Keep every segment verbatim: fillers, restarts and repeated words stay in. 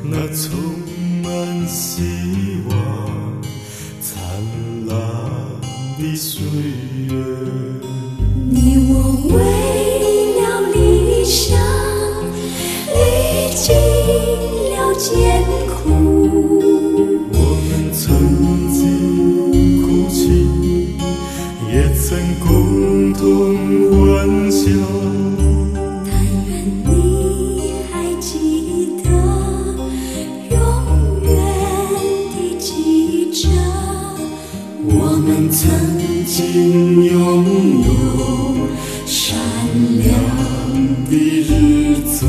那充满希望灿烂的岁月。 你我为了理想历经了艰苦， 我们曾经哭泣，也曾共同欢笑。 但愿你还记得，永远地记着， 我们曾经拥有闪亮的日子。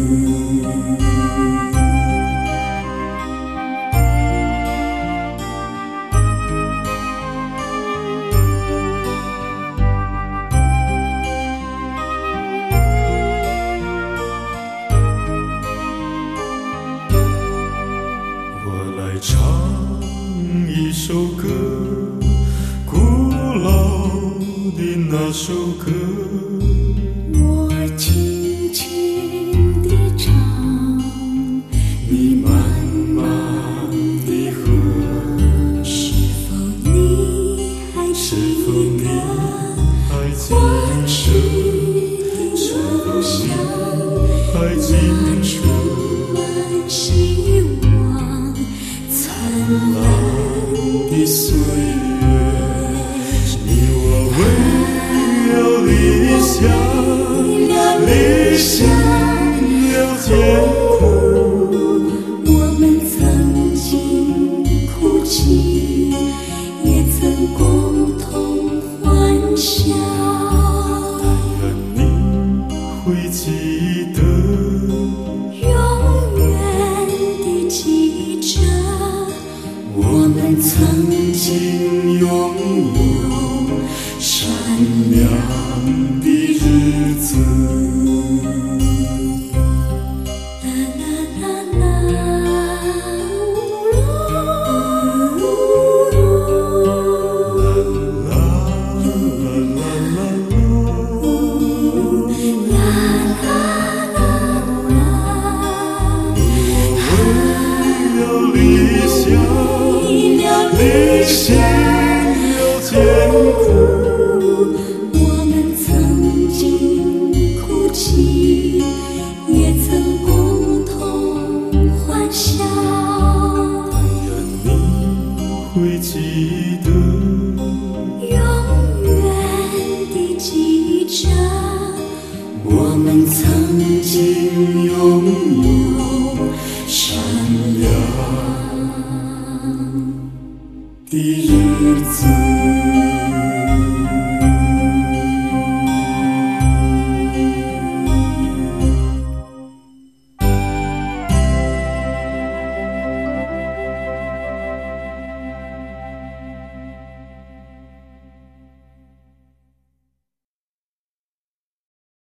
我来唱一首歌，古老的那首歌。 我轻轻地唱， 你慢慢地和， 是否你还是记否你得还记过去得？是的梦否想？ 你还记那充得？ 满希望灿烂的岁月，你我为了理想，历经了艰苦。 我们曾经哭泣，也曾共同欢笑。 愿你会记得， 永远地记着， 我们曾经拥有闪亮的日子。 啦啦啦啦，呜呜啦啦啦啦啦啦啦啦， 为了理想，历经了艰苦。 我们曾经哭泣，也曾共同欢笑。 愿你会记得， 永远地记着， 我们曾经拥有闪亮的日子。